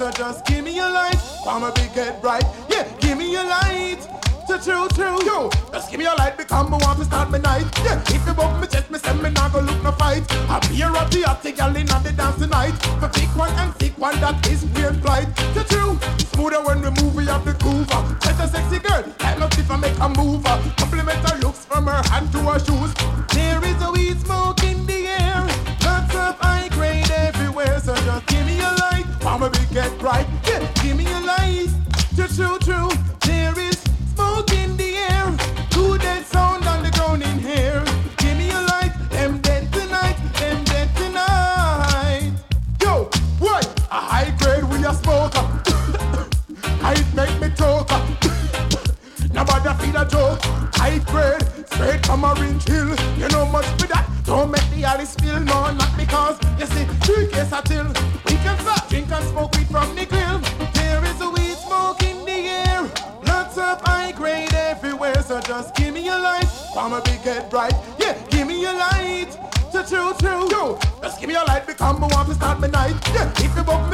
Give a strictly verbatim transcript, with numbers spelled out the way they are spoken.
so just give me a light. I'ma be get bright. Yeah, give me a light. To true, true, yo, just give me a light because I want to start my night. Yeah, if you bump me chest, me say me not go look no fight. I be a rotty, hotty gal in the dance tonight. For pick one and pick one, that is weird flight. To true, smoother when we move, we have the groover. Such a sexy girl, like no if I make a mover. Compliment her looks from her hand to her shoes. There is a weed smoke in the air. Lots of high grade everywhere. So just give me a light, I'ma be get bright. Yeah, give me a light. To true, true, there is smoke in the air, good dead sound on the ground in here. Give me a light, them dead tonight, them dead tonight. Yo, what? A high grade we a smoker. I make me choke. Nobody feel a joke. High grade, straight from Orange Hill. You know much for that. Don't make the alley spill, no, not because you see, three case a till. We can stop, drink and smoke weed from the grill. There is a weed smoke in the air. Lots of high grade everywhere, so just give me a light. I'ma be get bright. Yeah, give me a light. To true, true. Yo, just give me a light because I want to start my night. Yeah, if you bump me